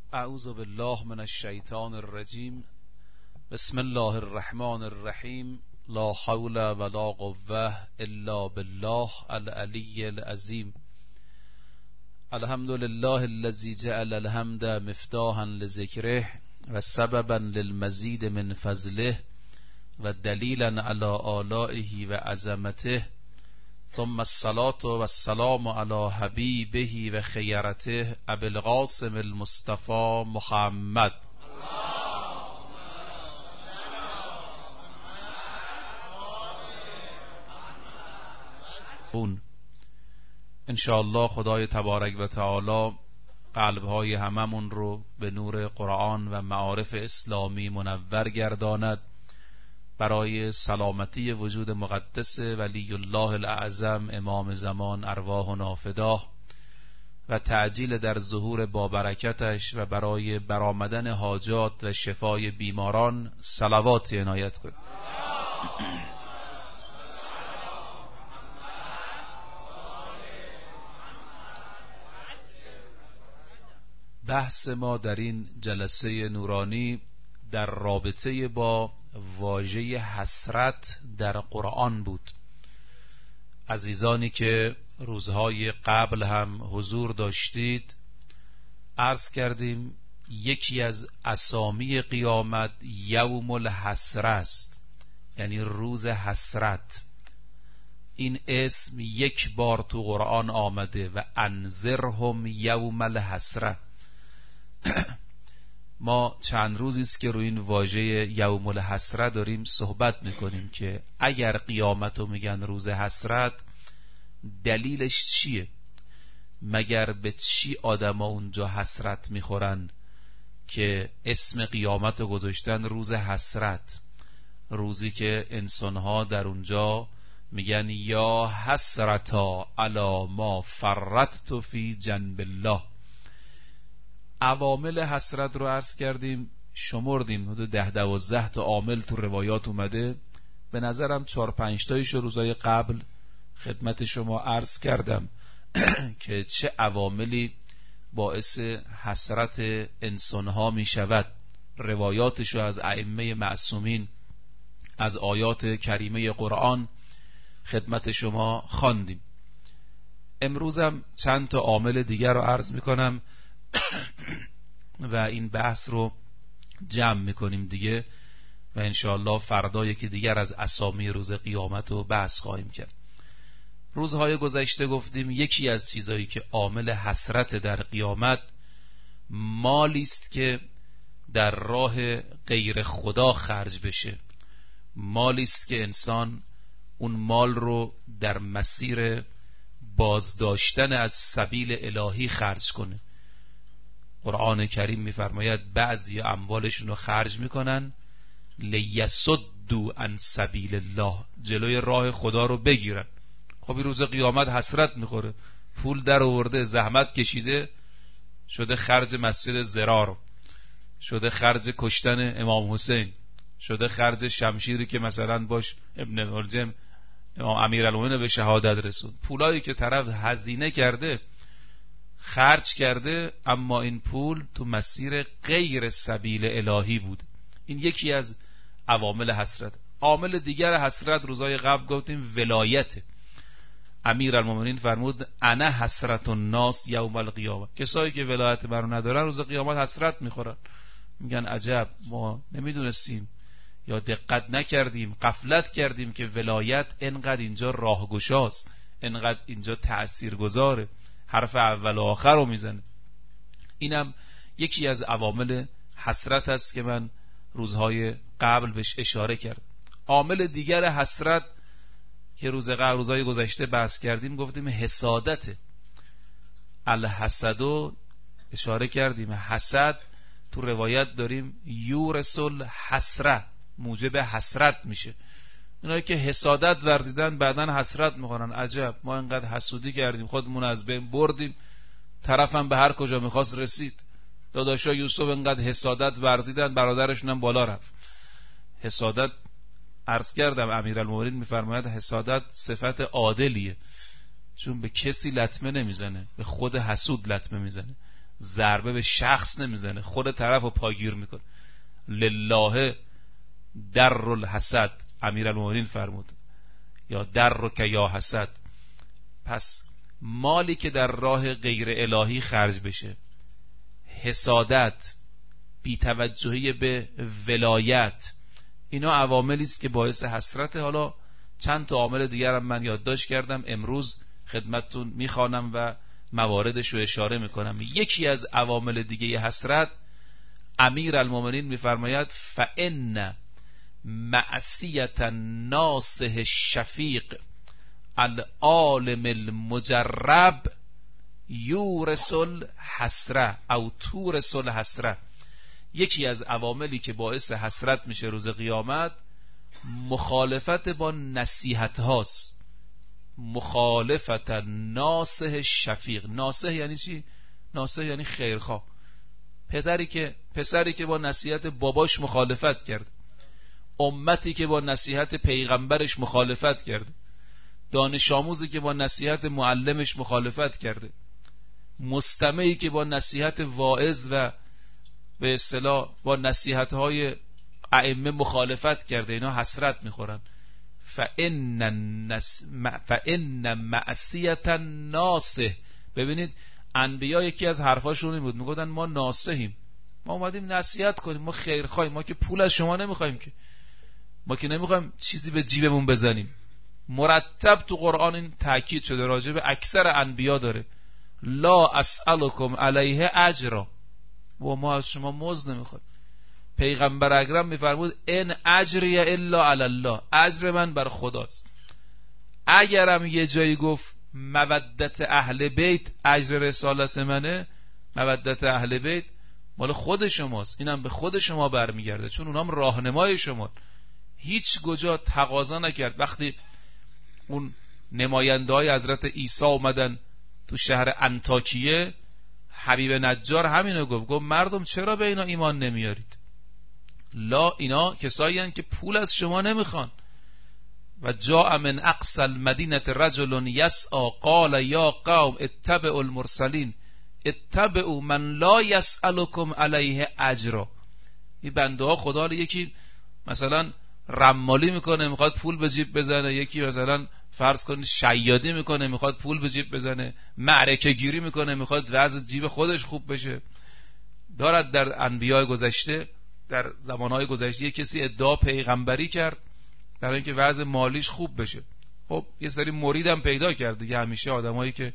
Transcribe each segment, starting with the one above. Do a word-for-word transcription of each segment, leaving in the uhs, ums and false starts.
اعوذ بالله من الشیطان الرجیم. بسم الله الرحمن الرحیم. لا حول ولا قوة الا بالله العلی العظیم. الحمد لله الذي جعل الحمد مفتاحا لذکره و سببا للمزید من فضله و دلیلا علی آلائه و عظمته. ثم الصلاة والسلام على حبیبه و خیرته ابی القاسم المصطفى محمد. انشاءالله خدای تبارک و تعالی قلبهای هممون رو به نور قرآن و معارف اسلامی منور گرداند، برای سلامتی وجود مقدس ولی الله الاعظم امام زمان ارواحنا فداه و تعجیل در ظهور بابرکتش و برای برآمدن حاجات و شفای بیماران صلوات عنایت کن. بحث ما در این جلسه نورانی در رابطه با واژه حسرت در قرآن بود. عزیزانی که روزهای قبل هم حضور داشتید، عرض کردیم یکی از اسامی قیامت یوم الحسره است، یعنی روز حسرت. این اسم یک بار تو قرآن آمده و انذرهم یوم الحسره. ما چند روزی است که روی این واژه یوم الحسره داریم صحبت میکنیم که اگر قیامت رو میگن روز حسرت، دلیلش چیه؟ مگر به چی آدم ها اونجا حسرت میخورن که اسم قیامت رو گذاشتن روز حسرت؟ روزی که انسانها در اونجا میگن یا حسرتا علی ما فرطت فی جنب الله. عوامل حسرت رو عرض کردیم، شمردیم، حدود ده دوازده تا عامل تو روایات اومده. به نظرم چهار پنج تایش روزای قبل خدمت شما عرض کردم که چه عواملی باعث حسرت انسانها می شود. روایاتشو از ائمه معصومین از آیات کریمه قرآن خدمت شما خواندیم. امروزم چند تا عامل دیگر رو عرض می کنم و این بحث رو جمع میکنیم دیگه و انشاءالله فردا یکی دیگر از اسامی روز قیامت رو بحث خواهیم کرد. روزهای گذشته گفتیم یکی از چیزایی که عامل حسرت در قیامت مالی است که در راه غیر خدا خرج بشه، مالی است که انسان اون مال رو در مسیر بازداشتن از سبیل الهی خرج کنه. قرآن کریم میفرماید بعضی اموالشون رو خرج میکنن لیصدوا عن سبیل الله، جلوی راه خدا رو بگیرن. خب این روز قیامت حسرت میخوره، پول در آورده، زحمت کشیده، شده خرج مسجد زرار، شده خرج کشتن امام حسین، شده خرج شمشیری که مثلا باش ابن ملجم امام امیرالمومنین به شهادت رسوند. پولایی که طرف هزینه کرده، خرج کرده، اما این پول تو مسیر غیر سبیل الهی بود. این یکی از عوامل حسرت. عامل دیگر حسرت روزای قبل گفتیم ولایت. امیرالمومنین فرمود انا حسرت الناس یوم القیامه. کسایی که ولایت برو ندارن روز قیامت حسرت میخورن، میگن عجب ما نمیدونستیم یا دقت نکردیم، غفلت کردیم که ولایت انقدر اینجا راهگشاست، انقدر اینجا تأثیرگذاره، حرف اول و آخر رو میزنه. اینم یکی از عوامل حسرت است که من روزهای قبل بهش اشاره کردم. عامل دیگر حسرت که روز قبل روزهای گذشته بحث کردیم گفتیم حسادته. الحسدو اشاره کردیم، حسد تو روایت داریم یورسل حسره، موجب حسرت میشه. اینایی که حسادت ورزیدن بعدن حسرت میخورن، عجب ما اینقدر حسودی کردیم خودمون از بین بردیم، طرفم به هر کجا میخواست رسید. داداشا یوسف اینقدر حسادت ورزیدن برادرشون هم بالا رفت. حسادت عرض کردم امیرالمومنین میفرماید حسادت صفت عادلیه، چون به کسی لطمه نمیزنه، به خود حسود لطمه میزنه. ضربه به شخص نمیزنه، خود طرف رو پاگیر میکنه. لله در الحسد، امیرالمومنین فرمود، یا در که یا حسد. پس مالی که در راه غیر الهی خرج بشه، حسادت، بی‌توجهی به ولایت، اینا عواملی است که باعث حسرت. حالا چند تا عامل دیگر هم من یادداشت کردم، امروز خدمتتون میخوانم و مواردش رو اشاره میکنم. یکی از عوامل دیگه حسرت، امیرالمومنین میفرماید فإن معصیت الناصح الشفیق العالم المجرب یورث الحسره او تورث الحسره. یکی از عواملی که باعث حسرت میشه روز قیامت، مخالفت با نصیحت هاست. مخالفت ناصح شفیق. ناصح یعنی چی؟ ناصح یعنی خیرخواه. پدری که پسری که با نصیحت باباش مخالفت کرد، امتی که با نصیحت پیغمبرش مخالفت کرده، دانش آموزی که با نصیحت معلمش مخالفت کرده، مستمعی که با نصیحت واعظ و به اصطلاح با نصیحت های ائمه مخالفت کرده، اینا حسرت میخورن. فإن النس... فإن معصیت الناصح. ببینید انبیا یکی از حرفاشون این بود، میگفتن ما ناصحیم، ما اومدیم نصیحت کنیم، ما خیرخواهیم، ما که پول از شما نمیخوایم، که ما که نمیخوایم چیزی به جیبمون بزنیم. مرتب تو قرآن این تاکید شده، راجع به اکثر انبیا داره، لا اسألکم علیه اجرا، و ما از شما مزد نمیخوایم. پیغمبر اکرم میفرمود ان اجری الا علی الله، اجر من بر خداست. اگرم یه جایی گفت مودت اهل بیت اجر رسالت منه، مودت اهل بیت مال خود شماست، اینم به خود شما برمیگرده، چون اونام راهنمای شما. هیچ کجا تقاضا نکرد. وقتی اون نماینده های حضرت عیسی اومدن تو شهر انطاکیه، حبیب نجار همینو گفت، گفت مردم چرا به اینا ایمان نمیارید؟ لا، اینا کسایی هستند که پول از شما نمیخوان. و جاء من اقصى المدینه رجل یسعی قال یا قوم اتبعوا المرسلین اتبعوا من لا یسألکم علیه اجرا. این بنده ها خدا رو یکی مثلا رمالی میکنه میخواد پول به جیب بزنه، یکی مثلا فرض کنید شیادی میکنه میخواد پول به جیب بزنه، معرکه گیری میکنه میخواد وضع جیب خودش خوب بشه. دارد در انبیاء گذشته، در زمانهای گذشته کسی ادعا پیغمبری کرد برای اینکه وضع مالیش خوب بشه. خب یه سری مریدم پیدا کرد دیگه. همیشه آدمایی که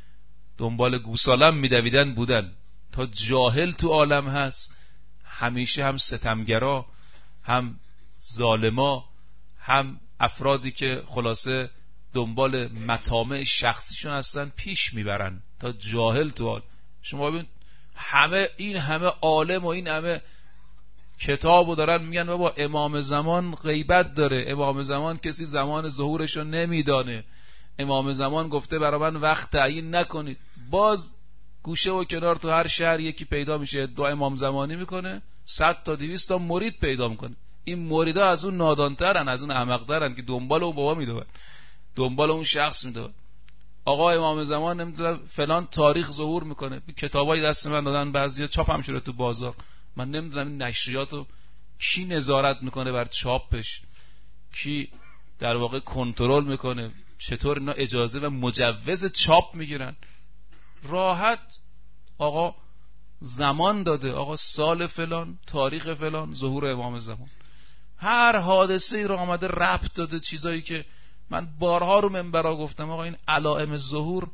دنبال گوسالم میدویدن بودن. تا جاهل تو عالم هست، همیشه هم ستمگرا، هم ظالما، هم افرادی که خلاصه دنبال مطامع شخصیشون هستن پیش میبرن. تا جاهل تو عالم. شما ببین همه این همه عالم و این همه کتابو دارن میگن بابا امام زمان غیبت داره، امام زمان کسی زمان ظهورشو نمیدانه، امام زمان گفته برای من وقت تعیین نکنید. باز گوشه و کنار تو هر شهر یکی پیدا میشه ادعا امام زمانی میکنه، صد تا دویست تا مرید پیدا میکنه. این مریدا از اون نادانترن، از اون احمقترن که دنبال اون بابا میدون، دنبال اون شخص میدون. آقا امام زمان نمیدونم فلان تاریخ ظهور میکنه، کتابای دست من دادن، بعضیا چاپم شده تو بازار. من نمیدونم این نشریاتو کی نظارت میکنه بر چاپش، کی در واقع کنترل میکنه، چطور اینا اجازه و مجوز چاپ میگیرن. راحت آقا زمان داده، آقا سال فلان، تاریخ فلان، ظهور امام زمان. هر حادثه ای رو آمده ربط داده، چیزایی که من بارها رو منبرها گفتم آقا این علائم ظهور،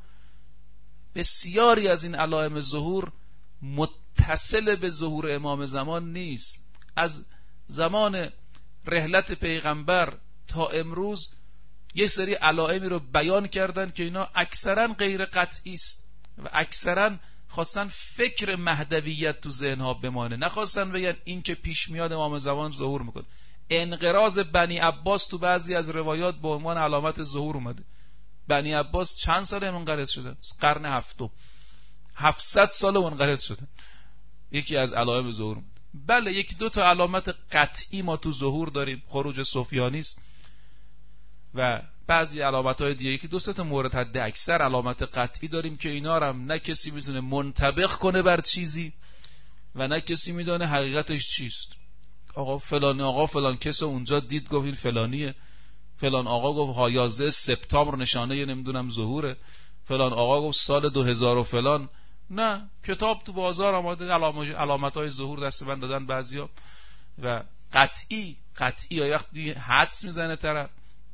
بسیاری از این علائم ظهور متصل به ظهور امام زمان نیست. از زمان رحلت پیغمبر تا امروز یک سری علائمی رو بیان کردن که اینا اکثرا غیر قطعی است و اکثرا خواستن فکر مهدویت تو ذهنها بمانه، نخواستن بگن این که پیش میاد امام زمان ظهور میکنه. انقراض بنی عباس تو بعضی از روایات به عنوان علامت ظهور اومده. بنی عباس چند سال منقرض شدن؟ قرن هفتم، هفتصد سال منقرض شدن. یکی از علائم ظهور اومده. بله یکی دو تا علامت قطعی ما تو ظهور داریم. خروج سفیانی است و بعضی علامت‌های دیگه که دو سه تا مورد حد اکثر علامت قطعی داریم که اینا رو هم نه کسی میتونه منطبق کنه بر چیزی و نه کسی میدونه حقیقتش چیست. آقا فلان آقا فلان کس اونجا دید گفت این فلانیه، فلان آقا گفت ها یازده سپتامبر نشانه نمیدونم ظهوره، فلان آقا گفت سال دو هزار و فلان. نه، کتاب تو بازار آماده، علامت‌های ظهور دست من دادن بعضیا و قطعی قطعی یا وقتی حدس میزنه طرف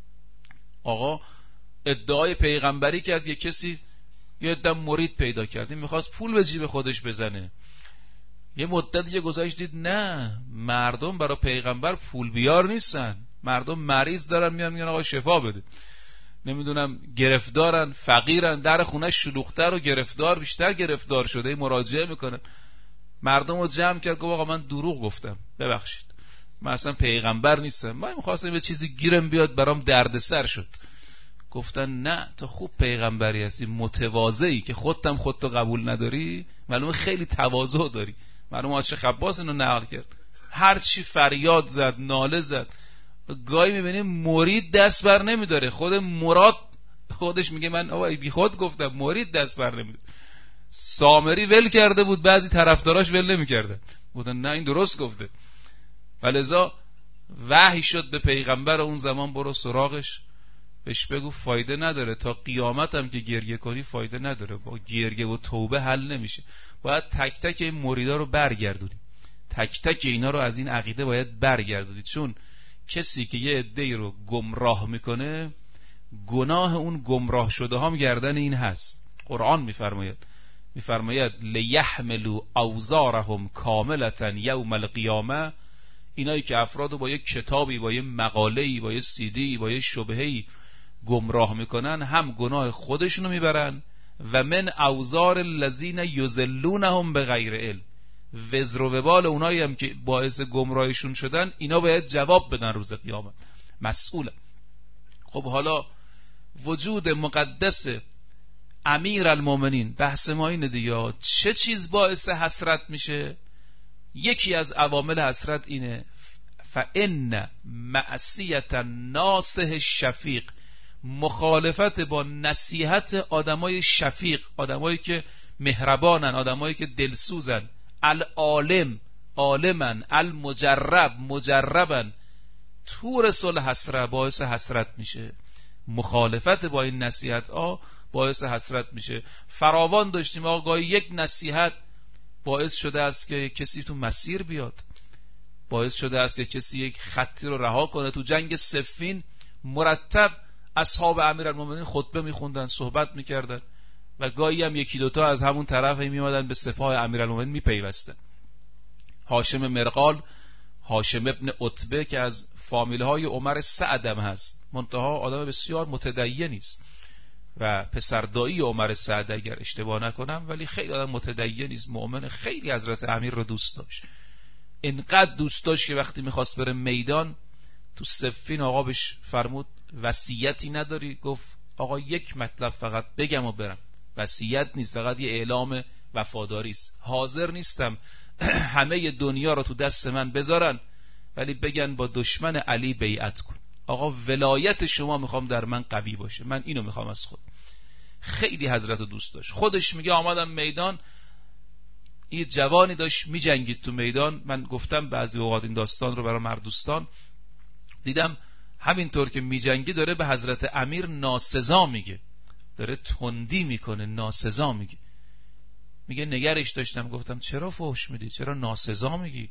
آقا ادعای پیغمبری کرد، یه کسی یه عده مرید پیدا کرد، این میخواست پول به جیب خودش بزنه، یه مدت دیگه گذاشت دید نه مردم برای پیغمبر پول بیار نیستن، مردم مریض دارن میان میگن آقا شفا بده، نمیدونم گرفتارن فقیرن، در خونه شلوغ‌تر و گرفتار بیشتر گرفتار شده مراجعه میکنن. مردم رو جمع کرد گفت آقا من دروغ گفتم ببخشید من اصلا پیغمبر نیستم، من میخواستم یه چیزی گیرم بیاد برام دردسر شد. گفتن نه تو خوب پیغمبری هستی، متواضعی که خودت خودتو قبول نداری، معلومه خیلی تواضع داری. معلومه عاشق خباس اینو نقل کرد، هر چی فریاد زد ناله زد. گاهی میبینیم مرید دست بر نمیداره، خود مراد خودش میگه من آقا بی خود گفتم، مرید دست بر نمیداره. سامری ول کرده بود، بعضی طرفداراش ول نمیکردن، بودن نه این درست گفته. ولذا وحی شد به پیغمبر اون زمان برو سراغش بهش بگو فایده نداره، تا قیامت هم که گریه کنی فایده نداره، با گریه و توبه حل نمیشه، باید تک تک این مریدا رو برگردونی، تک تک اینا رو از این عقیده باید برگردونید. چون کسی که یه عده‌ای رو گمراه میکنه گناه اون گمراه شده هم گردن این هست. قرآن میفرماید میفرماید لیحملوا اوزارهم کاملة یوم القیامه، اینایی که افرادو با یه کتابی با یه مقاله‌ای با یه سیدی با یه شبهه‌ای گمراه میکنن، هم گناه خودشونو میبرن و من اوزار الذین یضلونهم بغیر علم، وزر و وبال اونایی هم که باعث گمراهیشون شدن اینا باید جواب بدن روز قیامت، مسئولن. خب حالا وجود مقدس امیر المومنین، بحث ما اینه دیگه، چه چیز باعث حسرت میشه؟ یکی از عوامل حسرت اینه فإن معصیت ناصح الشفیق، مخالفت با نصیحت آدمای شفیق، آدمایی که مهربانن، آدمایی که دلسوزن، العالم عالمن، المجرب مجربن، طور صلح حسره باعث حسرت میشه. مخالفت با این نصیحت ها باعث حسرت میشه. فراوان داشتیم آقای یک نصیحت باعث شده است که کسی تو مسیر بیاد، باعث شده است که کسی یک خطی رو رها کنه. تو جنگ صفین مرتب اصحاب امیرالمومنین خطبه میخوندن، صحبت میکردن و گاهی هم یکی دوتا از همون طرف میمادن به سپاه امیرالمومنین میپیوستن. هاشم مرقال، هاشم ابن عتبه که از فامیل های عمر سعدم هست، منتها آدم بسیار متدینی است و پسردایی عمر سعد اگر اشتباه نکنم، ولی خیلی آدم متدینی است، مؤمن، خیلی حضرت امیر رو دوست داشت، اینقدر دوست داشت که وقتی میخواست بره میدان تو صفین آقا بهش فرمود وصیتی نداری؟ گفت آقا یک مطلب فقط بگم و برم، وصیت نیست، فقط یه اعلام وفاداری است، حاضر نیستم همه دنیا رو تو دست من بذارن ولی بگن با دشمن علی بیعت کن. آقا ولایت شما میخوام در من قوی باشه، من اینو میخوام از خود. خیلی حضرت رو دوست داشت. خودش میگه آمدم میدان، یه جوانی داشت میجنگید تو میدان، من گفتم بعضی اوقات این داستان رو برای مردوستان، دیدم همینطور که میجنگی داره به حضرت امیر ناسزا میگه، داره تندی میکنه، ناسزا میگه. میگه نگرش داشتم، گفتم چرا فحش میدی، چرا ناسزا میگی؟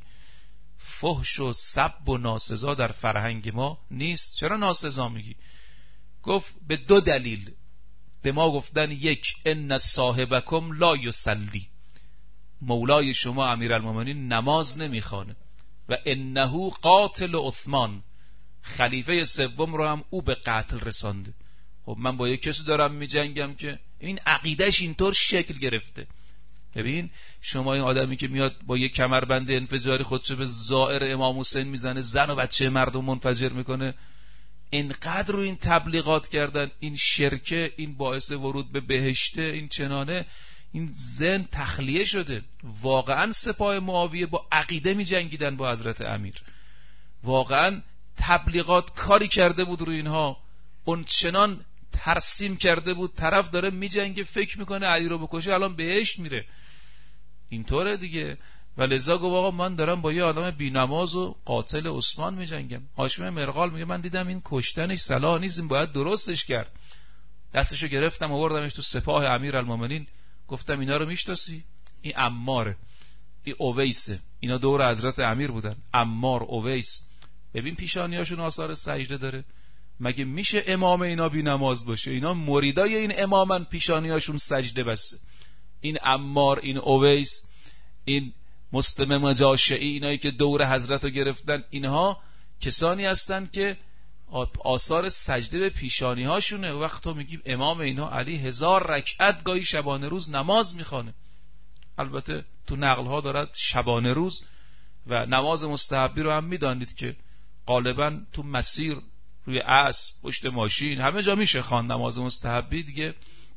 فحش و سب و ناسزا در فرهنگ ما نیست، چرا ناسزا میگی؟ گفت به دو دلیل به ما گفتن، یک ان صاحبکم لا یصلی، مولای شما امیرالمومنین نماز نمیخوانه، و انه قاتل عثمان، خلیفه سوم رو هم او به قتل رسانده. خب من با یک کسی دارم میجنگم که این عقیدهش اینطور شکل گرفته. ببین شما این آدمی که میاد با یک کمربند انفجاری خودشو به زائر امام حسین میزنه، زن و بچه مردم منفجر میکنه، اینقدر رو این تبلیغات کردن، این شرکه، این باعث ورود به بهشته، این چنانه، این ذهن تخلیه شده. واقعا سپاه معاویه با عقیده می جنگیدن با حضرت امیر، واقعا تبلیغات کاری کرده بود روی اینها، اون چنان ترسیم کرده بود، طرف داره میجنگه فکر میکنه علی رو بکشه الان بهشت میره، اینطوره دیگه. و لذا گفت آقا من دارم با یه آدم بی‌نماز و قاتل عثمان میجنگم. هاشم مرغال میگه من دیدم این کشتنش صلاح نیست، این باید درستش کرد. دستشو گرفتم آوردمش تو سپاه امیرالمومنین، گفتم اینا رو میشناسی؟ این عماره، این اویسه، اینا دور حضرت امیر بودن، عمار، اویس. ببین پیشانیاشون آثار سجده داره. مگه میشه امام اینا بی نماز باشه؟ اینا مریدای این امامن، پیشانیاشون سجده بسته. این عمار، این اویس، این مسلم مجاشعی، اینایی که دور حضرت رو گرفتن، اینها کسانی هستن که آثار سجده به پیشانی هاشونه. وقت تو میگیم امام اینها علی هزار رکعت گاهی شبانه روز نماز میخوانه. البته تو نقل ها دارد شبانه روز، و نماز مستحبی رو هم میدانید که غالبا تو مسیر، روی اسب، پشت ماشین، همه جا میشه خواند نماز مستحبی دیگه.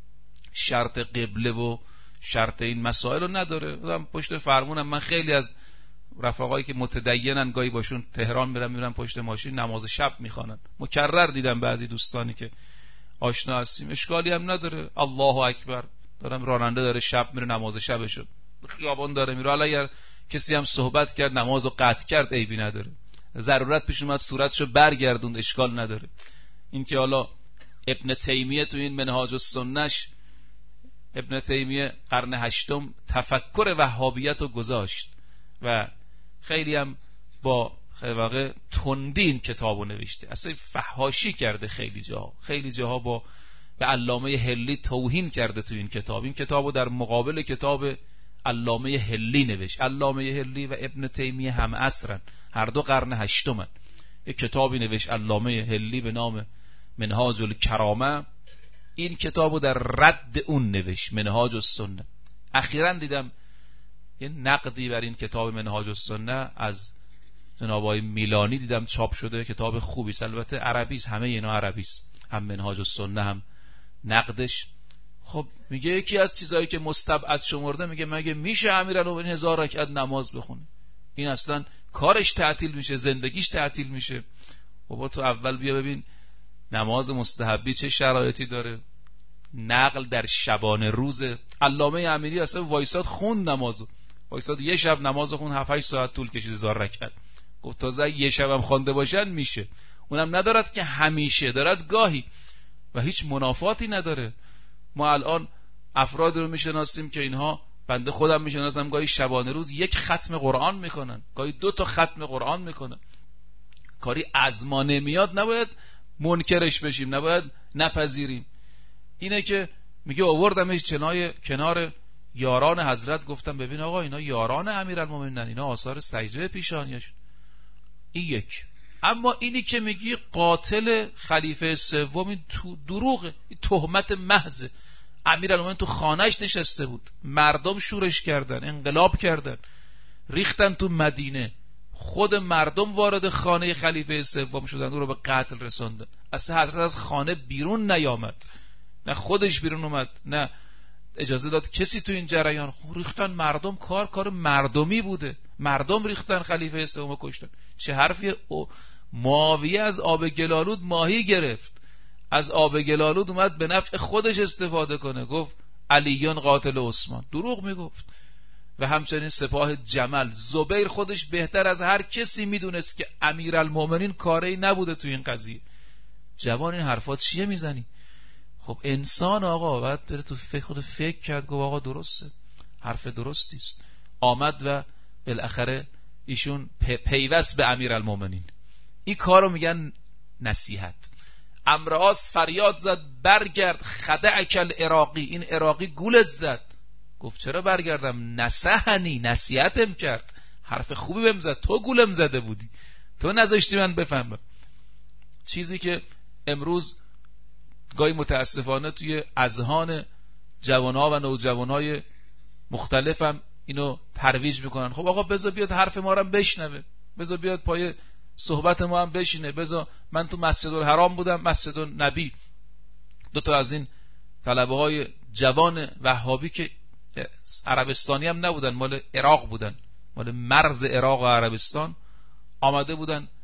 شرط قبله و شرط این مسائل رو نداره. پشت فرمونم من خیلی از رفقایی که متدینن گاهی باشون تهران میرم میرم پشت ماشین نماز شب میخوانن. مکرر دیدم بعضی دوستانی که آشنا هستیم، اشکالی هم نداره. الله اکبر، دارم راننده داره شب میره نماز شبشو، خیابان داره میره، حالا اگر کسی هم صحبت کرد نمازو قطع کرد عیبی نداره. ضرورت پیش اومد صورتشو برگردوند اشکال نداره. این که حالا ابن تیمیه تو این منهاج السنهش، ابن تیمیه قرن هشتم تفکر وهابیت رو گذاشت و خیلی هم با واقع تندی این کتابو نوشته، اصلا فحاشی کرده خیلی جاها، خیلی جاها با به علامه هلی توهین کرده تو این کتاب. این کتابو در مقابل کتاب علامه هلی نوشت. علامه هلی و ابن تیمیه هم عصرن، هر دو قرن هشتمن. یک کتابی نوشت علامه هلی به نام منهاج الکرامه، این کتابو در رد اون نوشت، منهاج السنه. اخیراً دیدم یه نقدی بر این کتاب منهاج السنه از جناب آقای میلانی دیدم چاپ شده، کتاب خوبی است، البته عربی است، همه اینا عربی است، هم منهاج السنه هم نقدش. خب میگه یکی از چیزایی که مستبعد شمرده، میگه مگه میشه امیرالمومنین هزار رکعت نماز بخونه؟ این اصلا کارش تعطیل میشه، زندگیش تعطیل میشه. بابا تو اول بیا ببین نماز مستحبی چه شرایطی داره. نقل در شبانه روز. علامه امیری اصلا وایساد خوند نمازو، وایساد یه شب نماز خون هفت هشت ساعت طول کشید هزار رکعت. گفت تازه یه شب هم خوانده باشن میشه. اونم ندارد که همیشه، دارد گاهی و هیچ منافاتی نداره. ما الان افراد رو میشناسیم که اینها، بنده خودم میشناسم، گاهی شبانه روز یک ختم قرآن میکنن، گاهی دو تا ختم قرآن میکنن. کاری از ما نمیاد نباید منکرش بشیم، نباید نپذیریم. اینه که میگه آوردمش چنای کنار یاران حضرت، گفتم ببین آقا اینا یاران امیرالمومنینن، اینا آثار سجده پیشانیش. این یک. اما اینی که میگی قاتل خلیفه سوم، تو دروغه، تهمت محض. امیرالمومنین تو خانهش نشسته بود، مردم شورش کردن، انقلاب کردن، ریختن تو مدینه، خود مردم وارد خانه خلیفه سوم شدن، او رو به قتل رساندن. اصلا حضرت از خانه بیرون نیامد، نه خودش بیرون اومد، نه اجازه داد کسی تو این جریان. ریختن مردم، کار کار مردمی بوده، مردم ریختن خلیفه سوم کشتن. چه حرفی؟ معاویه از آب گلالود ماهی گرفت، از آب گلالود اومد به نفع خودش استفاده کنه، گفت علیون قاتل عثمان، دروغ میگفت. و همچنین سپاه جمل، زبیر خودش بهتر از هر کسی میدونست که امیرالمومنین کاری نبوده تو این قضیه. جوان این حرفات چیه میزنی؟ خب انسان آقا باید بره تو فکر، خود فکر کرد، گفت آقا درسته، حرف درستی است. آمد و بالاخره ایشون پیوست به امیرالمومنین. این کارو میگن نصیحت. امرآس فریاد زد برگرد، خدعک العراقی، این عراقی گولت زد. گفت چرا برگردم؟ نصحنی، نصیحتم کرد، حرف خوبی بهم زد، تو گولم زده بودی، تو نذاشتی من بفهمم. چیزی که امروز گاهی متاسفانه توی اذهان جوانها و نوجوانهای مختلفم اینو ترویج میکنن. خب آقا بذار بیاد حرف ما رو بشنوه، بذار بیاد پای صحبت ما هم بشینه، بذار. من تو مسجد الحرام بودم، مسجد النبی، دو تا از این طلبه های جوان وهابی که عربستانی هم نبودن، مال عراق بودن، مال مرز عراق و عربستان، آمده بودن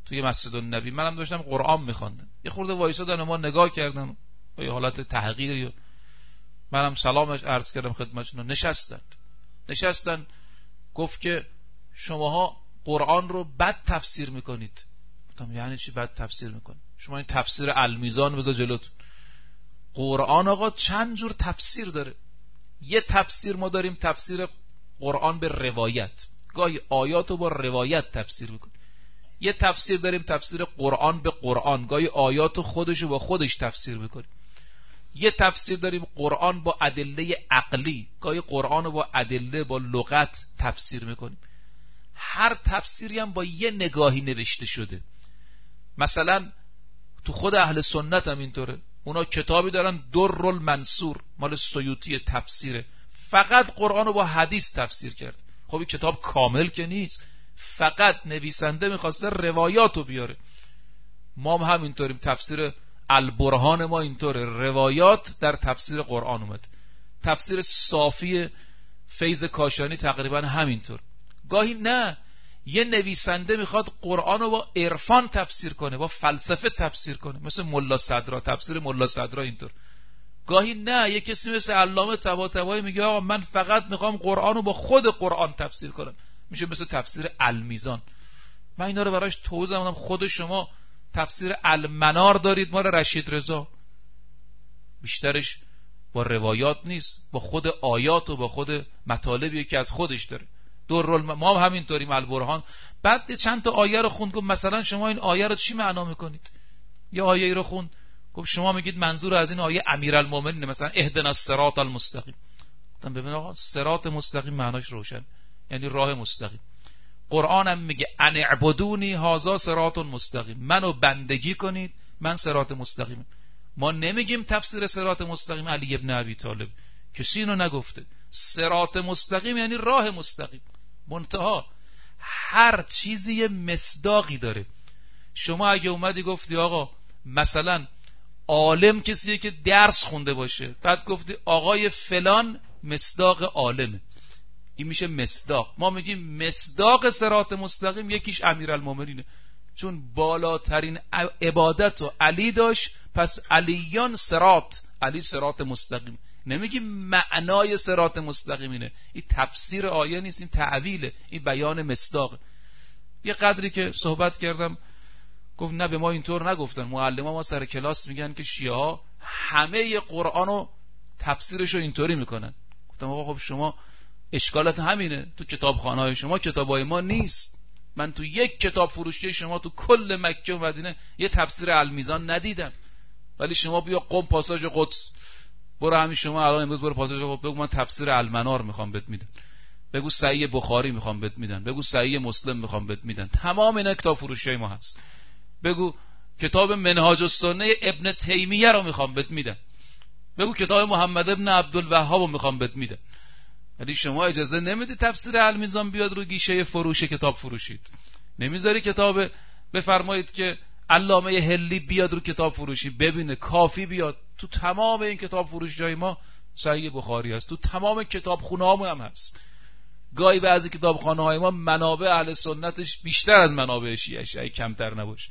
توی مسجد النبی، منم داشتم قرآن میخواندم، یه خورده وایسادن و ما نگاه کردن با یه حالت تحقیری، منم سلامش عرض کردم خدمتشون، نشستن نشستن گفت که شماها قرآن رو بد تفسیر میکنید. گفتم یعنی چی بد تفسیر میکنید؟ شما این تفسیر المیزان بذار جلوتون. قرآن آقا چند جور تفسیر داره. یه تفسیر ما داریم تفسیر قرآن به روایت، گاهی آیات رو با روایت تفسیر میکنیم. یه تفسیر داریم تفسیر قرآن به قرآن، گاهی آیات خودش رو با خودش تفسیر میکنیم. یه تفسیر داریم قرآن با ادله عقلی، گاهی قرآن رو با ادله با لغت تفسیر میکنیم. هر تفسیری هم با یه نگاهی نوشته شده. مثلا تو خود اهل سنت هم اینطوره، اونا کتابی دارن در المنصور مال سیوطی تفسیره، فقط قرآن رو با حدیث تفسیر کرد. خب این کتاب کامل که نیست، فقط نویسنده میخواسته روایات رو بیاره. ما هم همینطوریم، تفسیر البرهان ما اینطوره، روایات در تفسیر قرآن اومد. تفسیر صافی فیض کاشانی تقریبا همینطور. گاهی نه، یه نویسنده میخواد قرآن رو با عرفان تفسیر کنه، با فلسفه تفسیر کنه، مثل ملا صدرا، تفسیر ملا صدرا اینطور. گاهی نه، یه کسی مثل علامه طباطبایی میگه آقا من فقط میخوام قرآن رو با خود قرآن تفسیر کنم، میشه مثل تفسیر المیزان. من اینا رو براش توضیح دادم. خود شما تفسیر المنار دارید مال رشید رضا، بیشترش با روایات نیست، با خود آیات و با خود مطالبی که از خودش داره. در ما هم همینطوریم البرهان. بعد چند تا آیه رو خوند، گفت مثلا شما این آیه رو چی معنا میکنید؟ یه آیه ای رو خوند گفت شما میگید منظور از این آیه امیرالمومنین، مثلا اهدنا الصراط المستقیم. گفتم ببین آقا، صراط مستقیم معناش روشن، یعنی راه مستقیم. قرآن هم میگه ان اعبدونی هذا صراط مستقیم، منو بندگی کنید، من صراط مستقیمم. ما نمیگیم تفسیر صراط مستقیم علی ابن ابی طالب، کسی اینو نگفته. صراط مستقیم یعنی راه مستقیم. منتها هر چیزی یه مصداقی داره. شما اگه اومدی گفتی آقا مثلا عالم کسیه که درس خونده باشه، بعد گفتی آقای فلان مصداق عالمه، این میشه مصداق. ما میگیم مصداق صراط مستقیم یکیش امیرالمومنینه، چون بالاترین عبادت رو علی داشت، پس علیان صراط، علی صراط مستقیم. نمیگیم معنای صراط مستقیم اینه، این تفسیر آیه نیست، این تعویله، این بیان مصداق. یه قدری که صحبت کردم گفت نه به ما اینطور نگفتن، معلم ما سر کلاس میگن که شیعه ها همه قرآن رو تفسیرش رو اینطوری میکنن. گفتم آقا خب شما اشکالت همینه، تو کتابخانه های شما کتابای ما نیست. من تو یک کتاب فروشی شما تو کل مکه و مدینه یه تفسیر المیزان ندیدم، ولی شما بیا قم پاساژ قدس، برو همین شما الان امروز برو پاساژ قدس بگو من تفسیر المنار میخوام بهت میدم، بگو صحیح بخاری میخوام بهت میدن، بگو صحیح مسلم میخوام بهت میدن، تمام اینا کتاب فروشی ما هست. بگو کتاب منهاج السنه ابن تیمیه رو میخوام بهت میدن، بگو کتاب محمد ابن عبدالوهاب رو میخوام بهت میدن. ولی شما اجازه نمیدی تفسیر المیزان بیاد رو گیشه فروش کتاب فروشید، نمیذاری کتاب بفرمایید که علامه هلی بیاد رو کتاب فروشی ببینه، کافی بیاد. تو تمام این کتاب فروشی های ما صحیح بخاری هست، تو تمام کتاب خونه ها هم هست. گاهی بعضی کتاب خانه های ما منابع اهل سنتش بیشتر از منابع شیعه، شیعه کمتر نباشه.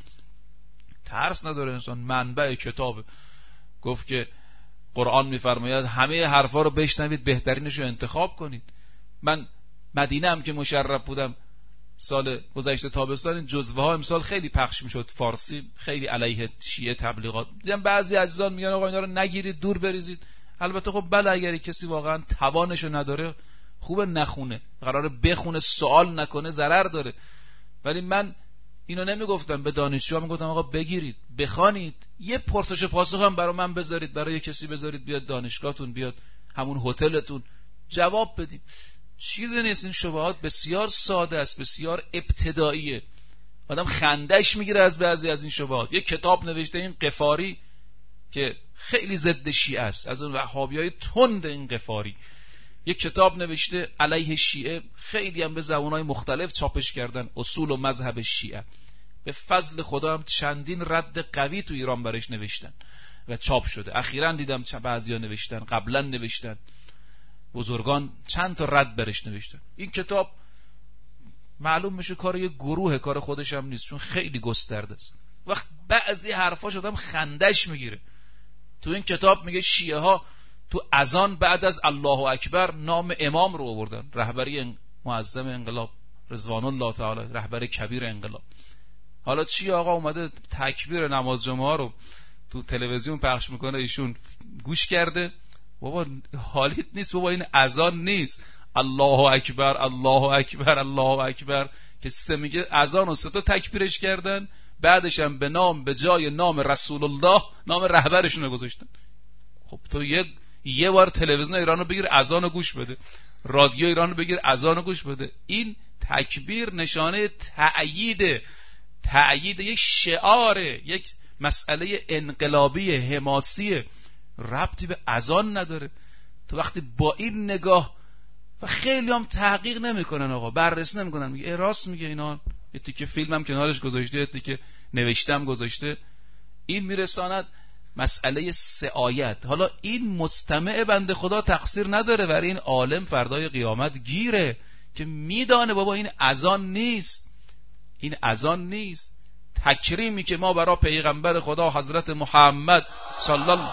ترس نداره انسان، منبع کتاب. گفت که قرآن میفرماید همه حرفا رو بشنوید، بهترینش رو انتخاب کنید. من مدینه هم که مشرف بودم سال گذشته تابستان، این جزوه ها امسال خیلی پخش میشد فارسی، خیلی علیه شیعه تبلیغات. دیدم بعضی عزیزان میگن آقا اینا رو نگیرید، دور بریزید. البته خب بله، اگر کسی واقعا توانشو نداره خوبه نخونه، قراره بخونه سوال نکنه ضرر داره. ولی من اینو نمیگفتم، به دانشجوها میگفتم آقا بگیرید بخوانید، یه پرسش و پاسخ هم برای من بذارید، برای کسی بذارید بیاد دانشگاهتون، بیاد همون هتلتون جواب بدید. چیزی نیست، این شبهات بسیار ساده است، بسیار ابتداییه، آدم خندش میگیره از بعضی از این شبهات. یه کتاب نوشته این قفاری که خیلی ضد شیعه است، از اون وهابیای تند این قفاری، یک کتاب نوشته علیه شیعه، خیلی هم به زبانهای مختلف چاپش کردن، اصول و مذهب شیعه. به فضل خدا هم چندین رد قوی تو ایران برش نوشتن و چاپ شده. اخیراً دیدم بعضیا نوشتن، قبلا نوشتن، بزرگان چند تا رد برش نوشتن. این کتاب معلوم میشه کار یه گروه، کار خودش هم نیست، چون خیلی گسترده است. وقت بعضی حرفاش آدم خندش میگیره. تو این کتاب میگه شیعه ها تو اذان بعد از الله اکبر نام امام رو آوردن، رهبری معظم انقلاب رضوان الله تعالی، رهبر کبیر انقلاب. حالا چی آقا اومده تکبیر نماز جمعه رو تو تلویزیون پخش میکنه، ایشون گوش کرده؟ بابا حالیت نیست بابا، این اذان نیست. الله اکبر الله اکبر الله اکبر که سه میگه اذان و سه تا تکبیرش کردن، بعدش هم به نام به جای نام رسول الله نام رهبرشون رو گذاشتن. خب تو یک یه بار تلویزیون ایرانو بگیر اذان رو گوش بده، رادیو ایرانو بگیر اذان رو گوش بده. این تکبیر نشانه تأیید تأیید یک شعاره، یک مسئله انقلابی حماسی، ربطی به اذان نداره. تو وقتی با این نگاه و خیلی هم تحقیق نمیکنن آقا، بررسی نمیکنن، میگه ای راست میگه اینا، یه تیکه فیلمم کنارش گذاشته، یه تیکه نوشتم گذاشته، این میرساند مسئله سه آیت. حالا این مستمع بنده خدا تقصیر نداره، برای این عالم فردای قیامت گیره که میدانه بابا این اذان نیست، این اذان نیست. تکریمی که ما برای پیغمبر خدا حضرت محمد صلی الله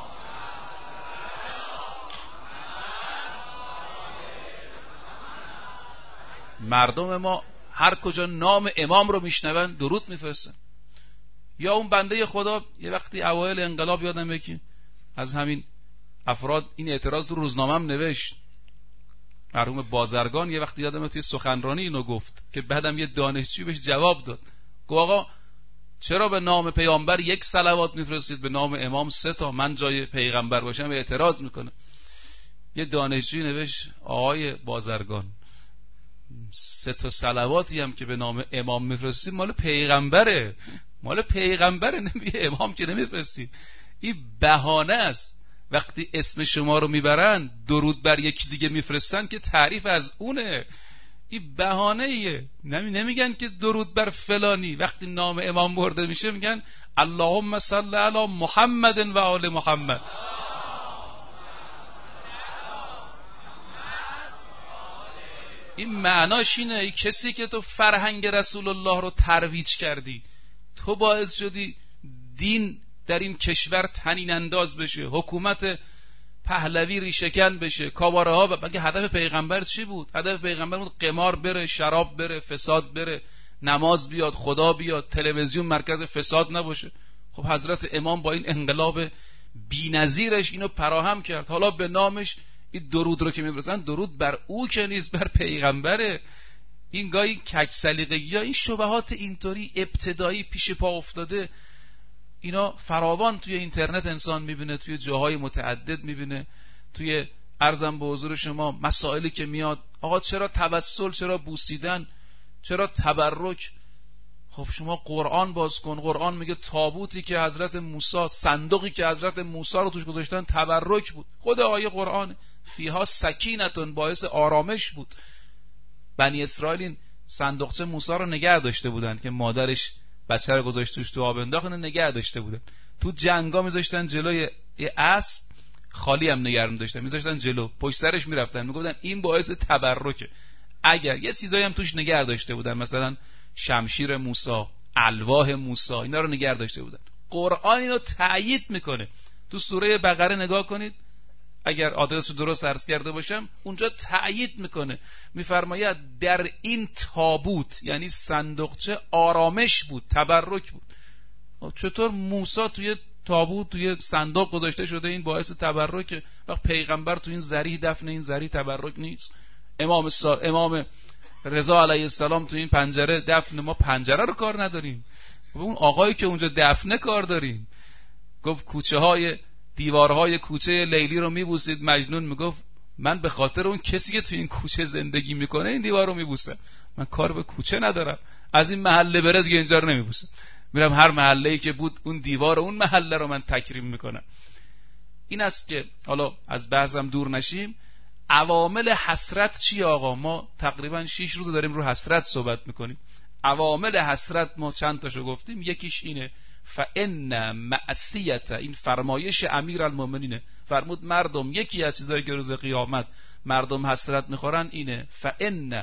مردم ما هر کجا نام امام رو میشنون درود میفرستن. یا اون بنده خدا یه وقتی اوایل انقلاب یادم یکی از همین افراد این اعتراض رو روزنامه‌ام نوشت، مرحوم بازرگان، یه وقتی یادم توی سخنرانی اینو گفت که بعدم یه دانشجوی بهش جواب داد، گفت آقا چرا به نام پیامبر یک صلوات میفرستید، به نام امام سه تا، من جای پیغمبر باشم اعتراض میکنه. یه دانشجوی نوشت آقای بازرگان، سه تا صلواتی هم که به نام امام میفرستید مال پیغمبره، مال پیغمبره، نمیگه امام که نمیفرستید. این بهانه است. وقتی اسم شما رو میبرن درود بر یکی دیگه میفرستن که تعریف از اونه. این بهانه ایه. نمی نمیگن که درود بر فلانی، وقتی نام امام برده میشه میگن اللهم صل علی محمد و آل محمد. این معناش اینه ای کسی که تو فرهنگ رسول الله رو ترویج کردی، تو باعث شدی دین در این کشور طنین انداز بشه، حکومت پهلوی ریشه‌کن بشه، کاباره ها. مگه هدف پیغمبر چی بود؟ هدف پیغمبر بود قمار بره، شراب بره، فساد بره، نماز بیاد، خدا بیاد، تلویزیون مرکز فساد نباشه. خب حضرت امام با این انقلاب بی‌نظیرش اینو فراهم کرد. حالا به نامش این درود رو که می‌فرستن، درود بر او که نیست، بر پیغمبره. این گاهی کج سلیقگی‌ها، این شبهات اینطوری ابتدایی پیش پا افتاده، اینا فراوان توی اینترنت انسان میبینه، توی جاهای متعدد میبینه. توی عرضم به حضور شما مسائلی که میاد، آقا چرا توسل، چرا بوسیدن، چرا تبرک؟ خب شما قرآن باز کن، قرآن میگه تابوتی که حضرت موسی، صندوقی که حضرت موسی رو توش گذاشتن تبرک بود. خود آیه قرآن فیها سکینتون، باعث آرامش بود. بنی اسرائیل این صندوقچه موسی رو نگه داشته بودن که مادرش بچه رو گذاشت توش، تو آب انداخت، اینو نگه داشته بودن. تو جنگا میذاشتن جلوی اسب، خالی هم نگه می‌داشتن، میذاشتن جلو، پشت سرش میرفتن، میگفتن این باعث تبرکه. اگر یه چیزایی هم توش نگه داشته بودن، مثلا شمشیر موسی، الواح موسی، اینا رو نگه داشته بودن. قرآن اینو تأیید میکنه. تو سوره بقره نگاه کنید، اگر آدرس رو درست عرض کرده باشم، اونجا تأیید میکنه، میفرماید در این تابوت، یعنی صندوقچه، آرامش بود، تبرک بود. چطور موسی توی تابوت، توی صندوق گذاشته شده، این باعث تبرکه، وقت پیغمبر تو این ذریح دفن، این ذریح تبرک نیست. امام سا... امام رضا علیه السلام تو این پنجره دفن، ما پنجره رو کار نداریم، اون آقایی که اونجا دفنه کار داریم. گفت کوچه های دیوارهای کوچه لیلی رو میبوسید. مجنون میگفت من به خاطر اون کسی که تو این کوچه زندگی میکنه این دیوار رو میبوسم، من کار به کوچه ندارم، از این محله بره دیگه اینجا رو نمیبوسم، میرم هر محله‌ای که بود اون دیوار اون محله رو من تکریم میکنم. این است که حالا از بحثم دور نشیم. عوامل حسرت چی آقا؟ ما تقریبا شش روز داریم رو حسرت صحبت میکنیم. عوامل حسرت ما چند تاشو گفتیم. یکیش اینه فإن معصیت، این فرمایش امیرالمومنینه، فرمود مردم، یکی از چیزایی که روز قیامت مردم حسرت میخورن اینه، فإن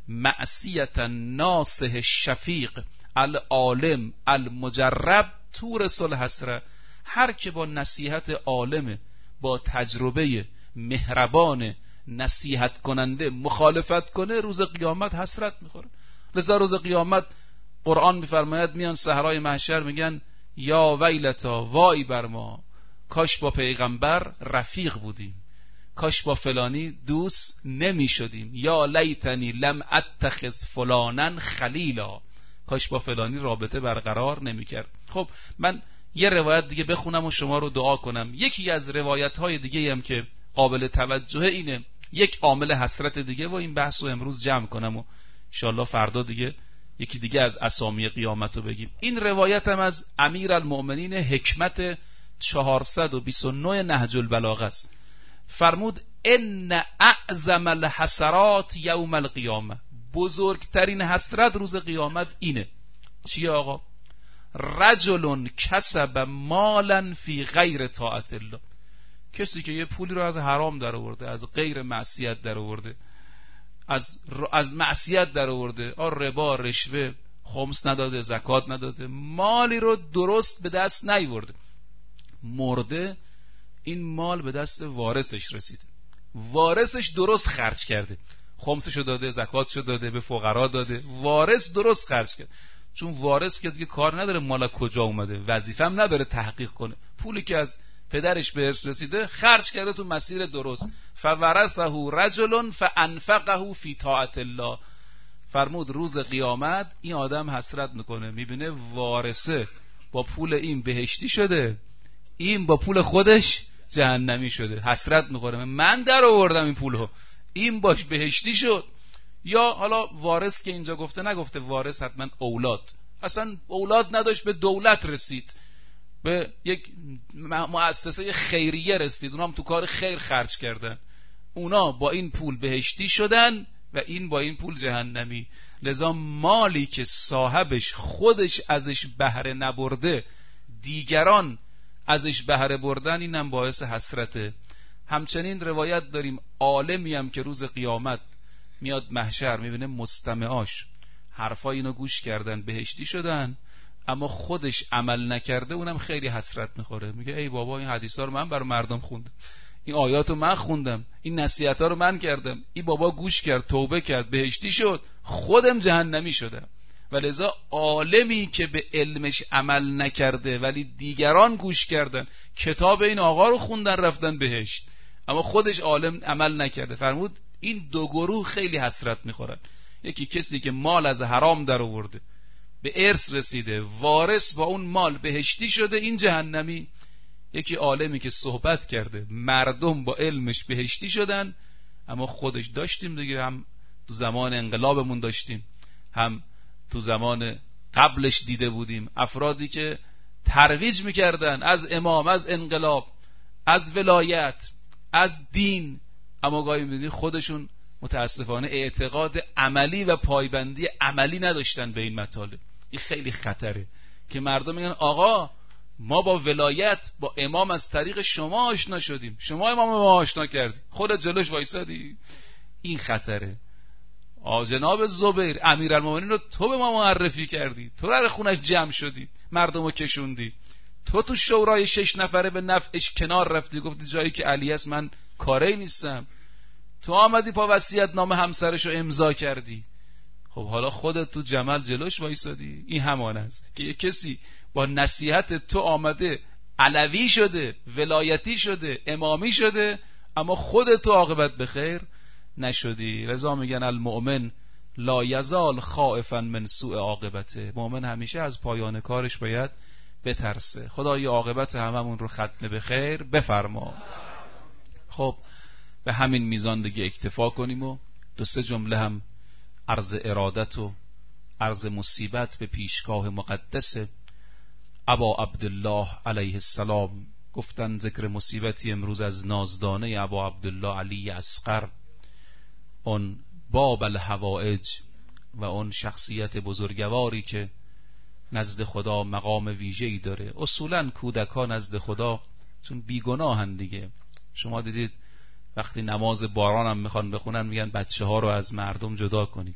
معصیت ناصح شفیق العالم المجرب تورث الحسره. هر که با نصیحت عالم، با تجربه مهربان نصیحت کننده مخالفت کنه، روز قیامت حسرت میخوره. لذا روز قیامت قرآن میفرماید میان صحرای محشر میگن یا ویلتا، وای بر ما، کاش با پیغمبر رفیق بودیم، کاش با فلانی دوست نمی شدیم، یا لیتنی لم اتخذ فلانا خلیلا، کاش با فلانی رابطه برقرار نمی کرد. خب من یه روایت دیگه بخونم و شما رو دعا کنم. یکی از روایت های دیگه هم که قابل توجه اینه، یک عامل حسرت دیگه، و این بحث رو امروز جمع کنم و انشاءالله فردا دیگه یکی دیگه از اسامی قیامت رو بگیم. این روایت هم از امیر المؤمنین حکمت چهارصد و بیست و نه نهج البلاغه است. فرمود ان اعظم الحسرات یوم القیامه، بزرگترین حسرت روز قیامت اینه. چیه آقا؟ رجل کسب مالا فی غیر طاعت الله، کسی که یه پولی رو از حرام در آورده، از غیر معصیت در آورده، از از معصیت در آورده، آ ربا، رشوه، خمس نداده، زکات نداده، مالی رو درست به دست نیورده، مرده، این مال به دست وارثش رسیده، وارثش درست خرج کرده، خمسشو داده، زکاتشو داده، به فقرا داده، وارث درست خرج کرد. چون وارث که دیگه کار نداره مال کجا اومده، وظیفه هم نداره تحقیق کنه، پولی که از پدرش بهش رسیده خرج کرده تو مسیر درست. فورثه رجل فانفقه فی طاعت الله. فرمود روز قیامت این آدم حسرت میکنه، میبینه وارثه با پول این بهشتی شده، این با پول خودش جهنمی شده، حسرت میکنه، من در آوردم این پولو، این باش بهشتی شد. یا حالا وارث که اینجا گفته، نگفته وارث حتما اولاد، اصلا اولاد نداشت، به دولت رسید، به یک مؤسسه خیریه رسید، اونا هم تو کار خیر خرج کردن، اونا با این پول بهشتی شدن و این با این پول جهنمی. لذا مالی که صاحبش خودش ازش بهره نبرده، دیگران ازش بهره بردن، اینم باعث حسرته. همچنین روایت داریم عالمی هم که روز قیامت میاد محشر، میبینه مستمعاش حرفای اینو گوش کردن، بهشتی شدن، اما خودش عمل نکرده، اونم خیلی حسرت میخوره، میگه ای بابا این حدیثا رو من برای مردم خوندم، این آیات رو من خوندم، این نصیحت‌ها رو من کردم، این بابا گوش کرد، توبه کرد، بهشتی شد، خودم جهنمی شدم. ولذا عالمی که به علمش عمل نکرده ولی دیگران گوش کردن، کتاب این آقا رو خوندن، رفتن بهشت، اما خودش عالم عمل نکرده. فرمود این دو گروه خیلی حسرت میخورن. یکی کسی که مال از حرام در آورده، به ارث رسیده، وارث با اون مال بهشتی شده، این جهنمی. یکی عالمی که صحبت کرده، مردم با علمش بهشتی شدن، اما خودش داشتیم دیگه، هم تو زمان انقلابمون داشتیم، هم تو زمان قبلش دیده بودیم، افرادی که ترویج میکردن از امام، از انقلاب، از ولایت، از دین، اما گاهی می‌بینی خودشون متاسفانه اعتقاد عملی و پایبندی عملی نداشتن به این مطالب. این خیلی خطره که مردم میگن آقا ما با ولایت، با امام از طریق شما آشنا شدیم، شما امام ما آشنا کردی، خودت جلوش وایسادی. این خطره. آ جناب زبیر امیرالمومنین رو تو به ما معرفی کردی، تو رو خونش جمع شدی، مردمو کشوندی، تو تو شورای شش نفره به نفعش کنار رفتی، گفتی جایی که علی است من کاری نیستم، تو آمدی پا وصیت نامه همسرشو امضا کردی. خب حالا خودت تو جمل جلوش وایسادی. این همان است که یک کسی با نصیحت تو آمده علوی شده، ولایتی شده، امامی شده، اما خودت تو عاقبت به خیر نشدی. لذا میگن المؤمن لا یزال خائفا من سوء عاقبته، مؤمن همیشه از پایان کارش باید بترسه. خدای عاقبت هممون رو ختم به خیر بفرما. خب به همین میزان دیگه اکتفا کنیم و دو سه جمله هم عرض ارادت و عرض مصیبت به پیشگاه مقدس ابا عبدالله علیه السلام گفتن. ذکر مصیبتی امروز از نازدانه ابا عبدالله علی اصغر، اون باب الحوائج و اون شخصیت بزرگواری که نزد خدا مقام ویژه‌ای داره. اصولا کودکان نزد خدا چون بیگناهن دیگه. شما دیدید وقتی نماز باران هم میخوان بخونن میگن بچه ها رو از مردم جدا کنید.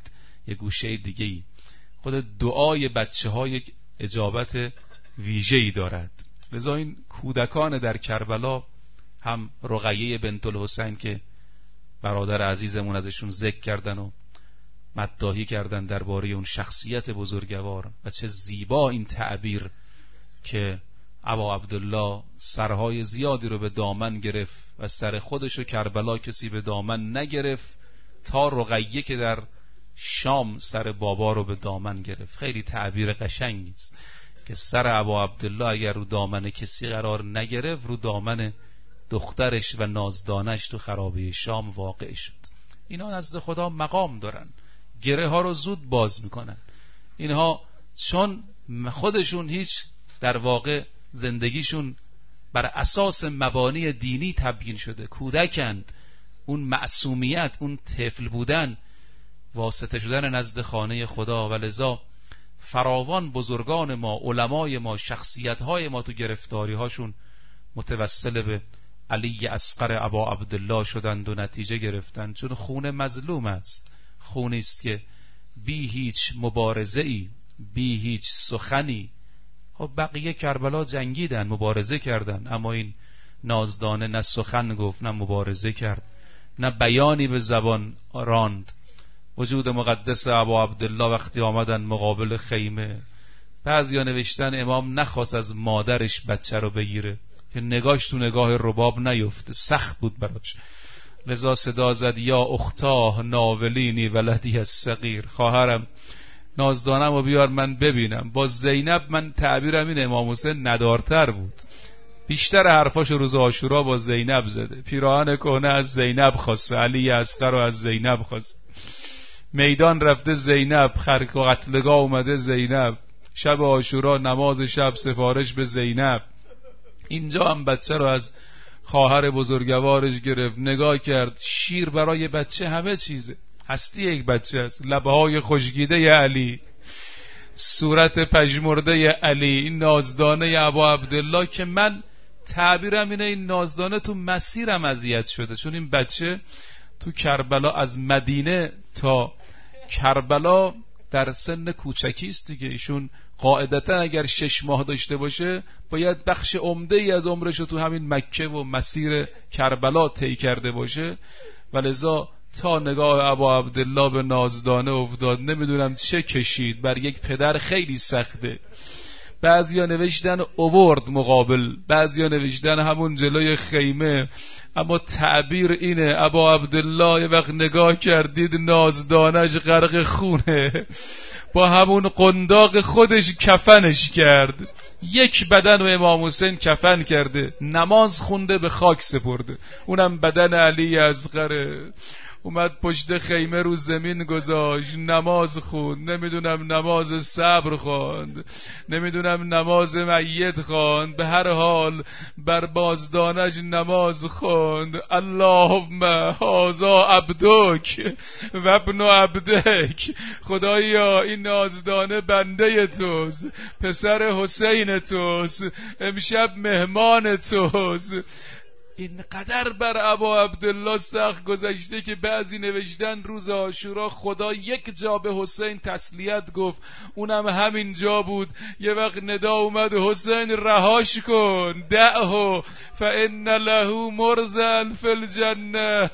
یه گوشه دیگه ای. خود دعای بچه ها یک اجابت ویژه‌ای دارد. لذا این کودکان در کربلا، هم رقیه بنت الحسین که برادر عزیزمون ازشون ذکر کردن و مداحی کردن درباره اون شخصیت بزرگوار، و چه زیبا این تعبیر که ابا عبدالله سرهای زیادی رو به دامن گرفت و سر خودش رو کربلا کسی به دامن نگرفت، تا رقیه که در شام سر بابا رو به دامن گرفت. خیلی تعبیر قشنگی است که سر ابا عبدالله اگر رو دامن کسی قرار نگرفت، رو دامن دخترش و نازدانش تو خرابه شام واقع شد. اینا نزد خدا مقام دارن، گره ها رو زود باز میکنن. اینها چون خودشون هیچ در واقع زندگیشون بر اساس مبانی دینی تبیین شده، کودکند، اون معصومیت، اون طفل بودن، واسطه شدن نزد خانه خدا. و لذا فراوان بزرگان ما، علمای ما، شخصیت‌های ما تو گرفتاری هاشون متوسل به علی اصغر ابا عبدالله شدند و نتیجه گرفتند، چون خون مظلوم است، خونی است که بی هیچ مبارزه‌ای، بی هیچ سخنی. خب بقیه کربلا جنگیدن، مبارزه کردن، اما این نازدانه نه سخن گفت، نه مبارزه کرد، نه بیانی به زبان راند. وجود مقدس ابا عبدالله وقتی آمدن مقابل خیمه، بعضیا نوشتن امام نخواست از مادرش بچه رو بگیره که نگاهش تو نگاه رباب نیفته، سخت بود براش. لذا صدا زد یا اختاه ناولینی ولدی الصغیر، خواهرم نازدانم و بیار من ببینم. با زینب من تعبیرم این، امام حسین ندارتر بود، بیشتر حرفاش روز عاشورا با زینب زده. پیراهن کهنه از زینب خواسته، علی اصغر رو از زینب خواسته، میدان رفته زینب، خرق و قتلگاه اومده زینب، شب عاشورا نماز شب سفارش به زینب. اینجا هم بچه رو از خواهر بزرگوارش گرفت، نگاه کرد. شیر برای بچه همه چیزه، هستی یک بچه است. لبهای خوشگیده علی، صورت پژمرده علی، این نازدانه ابا عبدالله که من تعبیرم اینه این نازدانه تو مسیرم اذیت شده، چون این بچه تو کربلا از مدینه تا کربلا در سن کوچکی است دیگه. ایشون قاعدتا اگر شش ماه داشته باشه باید بخش عمده ای از عمرش رو تو همین مکه و مسیر کربلا طی کرده باشه، ولذا تا نگاه ابا عبدالله به نازدانه افتاد، نمیدونم چه کشید. بر یک پدر خیلی سخته. بعضیا نوشتن اوورد مقابل، بعضیا نوشتن همون جلوی خیمه، اما تعبیر اینه ابا عبدالله یه وقت نگاه کردید نازدانش غرق خونه، با همون قنداق خودش کفنش کرد. یک بدن و امام حسین کفن کرده، نماز خونده، به خاک سپرده، اونم بدن علی اصغره. اومد پشت خیمه رو زمین گذاشت، نماز خوند، نمیدونم نماز صبر خواند، نمیدونم نماز میت خواند، به هر حال بر بازدانش نماز خواند. اللهم هذا عبدک و ابن عبدک، خدایا این نازدانه بنده توست، پسر حسین توست، امشب مهمان توست. اینقدر بر ابا عبدالله سخت گذشته که بعضی نوشتن روز عاشورا خدا یک جا به حسین تسلیت گفت، اونم همین جا بود. یه وقت ندا اومد حسین رهاش کن، دعه فان له مرزا فی الجنه،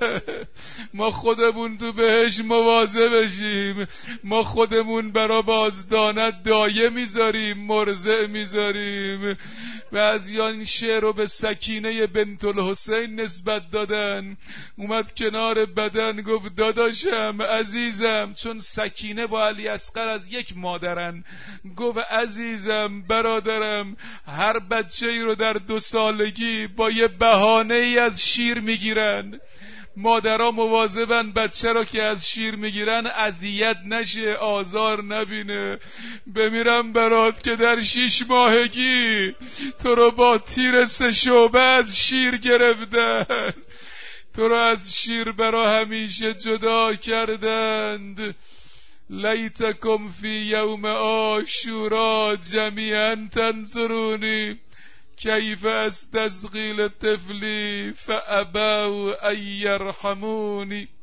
ما خودمون تو بهش مواظب بشیم، ما خودمون برا بازدانت دایه میذاریم، مرزع میذاریم. بعضیان این شعر رو به سکینه بنت الحسین نسبت دادن. اومد کنار بدن گفت داداشم، عزیزم، چون سکینه با علی اصغر از یک مادرن، گفت عزیزم، برادرم، هر بچه ای رو در دو سالگی با یه بهانه ای از شیر میگیرن. مادرها مواظبن بچه را که از شیر میگیرن اذیت نشه، آزار نبینه. بمیرم برات که در شیش ماهگی تو رو با تیر سه شعبه از شیر گرفتن، تو رو از شیر برا همیشه جدا کردند. لیتکم فی یوم عاشورا جمیعا تنظرونی کیف استسقی لطفلی فابوا ان یرحمونی.